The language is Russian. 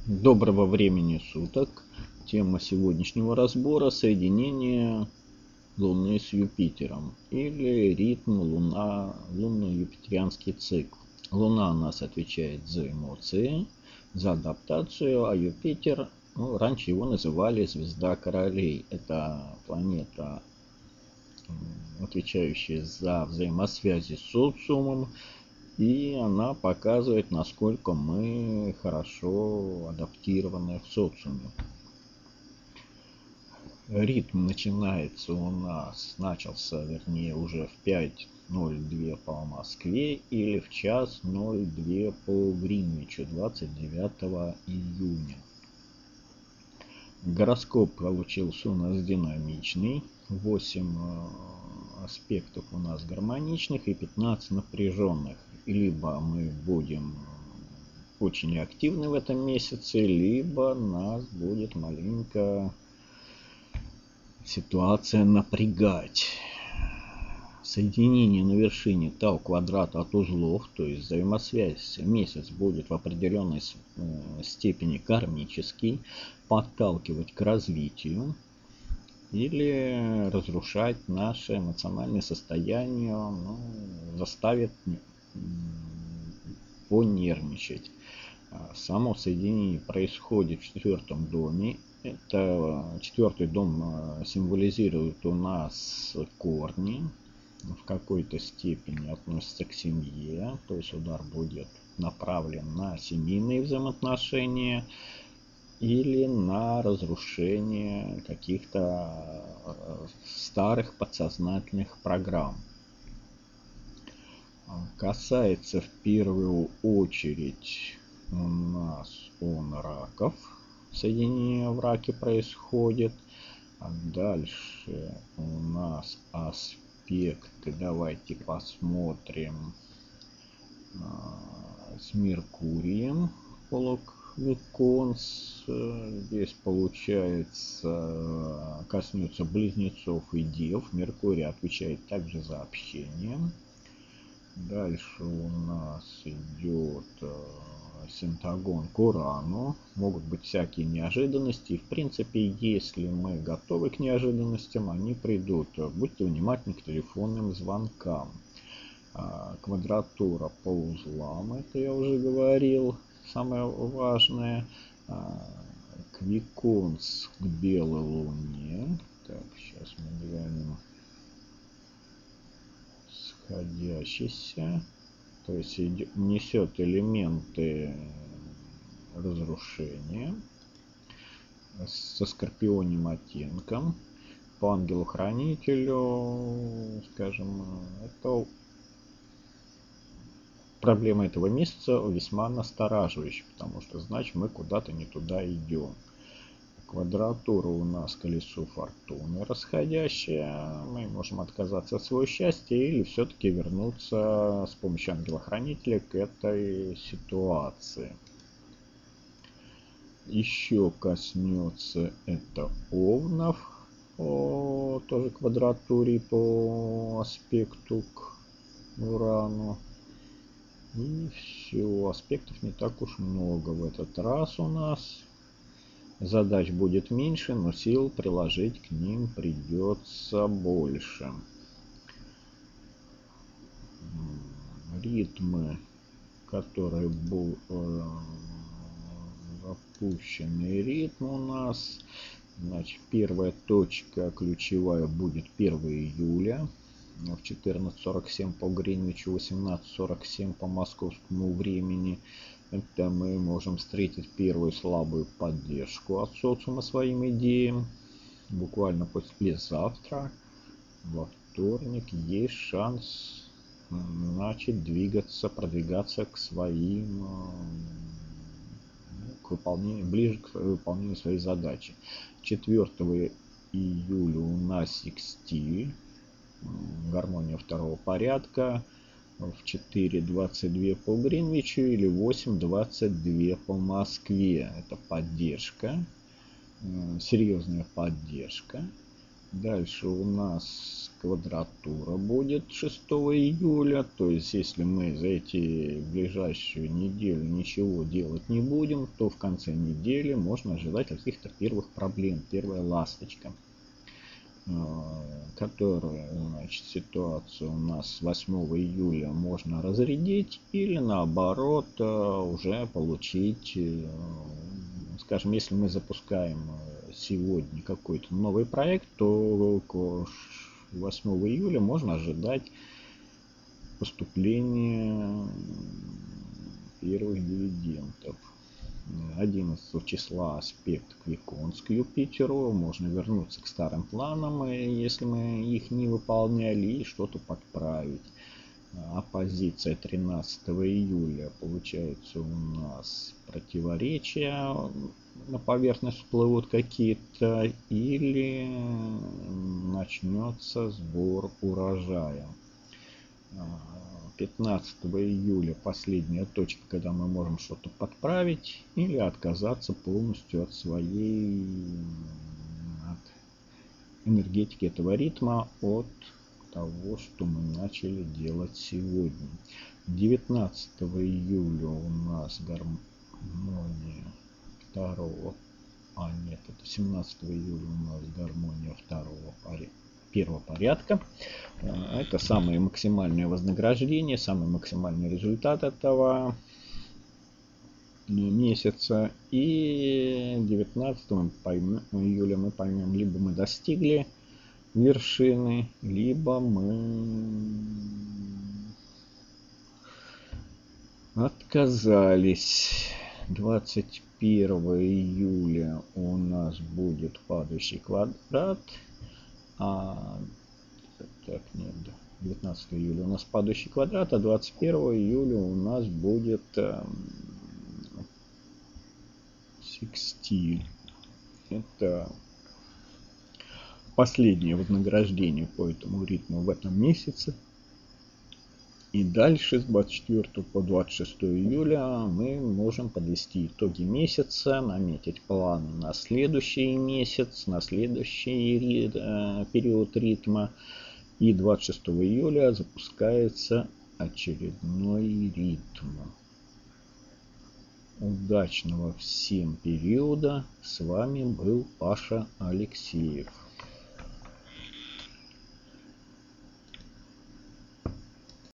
Доброго времени суток. Тема сегодняшнего разбора — соединение Луны с Юпитером или ритм лунно-юпитерианский цикл. Луна у нас отвечает за эмоции, за адаптацию, а Юпитер, раньше его называли звезда королей. Это планета, отвечающая за взаимосвязи с социумом, и она показывает, насколько мы хорошо адаптированы в социуме. Ритм начался уже в 5:02 по Москве или в 1:02 по Гринвичу 29 июня. Гороскоп получился у нас динамичный. 8 аспектов у нас гармоничных и 15 напряженных. Либо мы будем очень активны в этом месяце, либо нас будет маленько ситуация напрягать. Соединение на вершине Тау квадрата от узлов, то есть взаимосвязь, месяц будет в определенной степени кармический, подталкивать к развитию или разрушать наше эмоциональное состояние, заставит понервничать. Само соединение происходит в 4-м доме. Это 4-й дом символизирует у нас корни, в какой-то степени относится к семье, то есть удар будет направлен на семейные взаимоотношения или на разрушение каких-то старых подсознательных программ. Касается в первую очередь у нас раков. Соединение в раке происходит. А дальше у нас аспекты. Давайте посмотрим с Меркурием. Полуквиконс. Здесь получается коснется близнецов и дев. Меркурий отвечает также за общение. Дальше у нас идет синтагон к Урану. Могут быть всякие неожиданности. В принципе, если мы готовы к неожиданностям, они придут. Будьте внимательны к телефонным звонкам. Квадратура по узлам, это я уже говорил. Самое важное. Квиконс к белой луне. Так, сейчас мы глянем. Сходящийся, то есть несет элементы разрушения со скорпионим оттенком. По ангелу-хранителю, скажем, это проблема этого месяца весьма настораживающая, потому что значит мы куда-то не туда идем. Квадратура у нас колесо фортуны расходящая. Мы можем отказаться от своего счастья или все-таки вернуться с помощью ангела-хранителя к этой ситуации. Еще коснется это овнов по тоже квадратуре по аспекту к Урану. И все, аспектов не так уж много в этот раз у нас. Задач будет меньше, но сил приложить к ним придется больше. Ритмы, которые будут запущенный ритм у нас. Значит, первая точка ключевая будет 1 июля в 14:47 по Гринвичу, 18:47 по московскому времени. Это мы можем встретить первую слабую поддержку от социума своим идеям. Буквально послезавтра, во вторник, есть шанс начать продвигаться к своим, ближе к выполнению своей задачи. 4 июля у нас секстиль, гармония второго порядка, в 4:22 по Гринвичу или 8:22 по Москве. Это поддержка, серьезная поддержка. Дальше у нас квадратура будет 6 июля. То есть, если мы за эти ближайшую неделю ничего делать не будем, то в конце недели можно ожидать каких-то первых проблем. Первая ласточка, которая, значит, ситуацию у нас с 8 июля можно разрядить или наоборот уже получить, скажем, если мы запускаем сегодня какой-то новый проект, то к 8 июля можно ожидать поступления первых дивидендов. 11 числа аспект Квикон с Юпитеру. Можно вернуться к старым планам, если мы их не выполняли, и что-то подправить. Оппозиция 13 июля получается у нас противоречия на поверхность всплывут какие-то, или начнется сбор урожая. 15 июля последняя точка, когда мы можем что-то подправить или отказаться полностью от своей энергетики этого ритма, от того, что мы начали делать сегодня. 19 июля у нас гармония второго, это 17 июля у нас гармония первого порядка. Это самое максимальное вознаграждение, самый максимальный результат этого месяца. И 19 июля мы поймем, либо мы достигли вершины, либо мы отказались. 21 июля у нас будет падающий квадрат. 19 июля у нас падающий квадрат, а 21 июля у нас будет секстиль. Это последнее вознаграждение по этому ритму в этом месяце. И дальше с 24 по 26 июля мы можем подвести итоги месяца, наметить планы на следующий месяц, на следующий период ритма. И 26 июля запускается очередной ритм. Удачного всем периода. С вами был Паша Алексеев.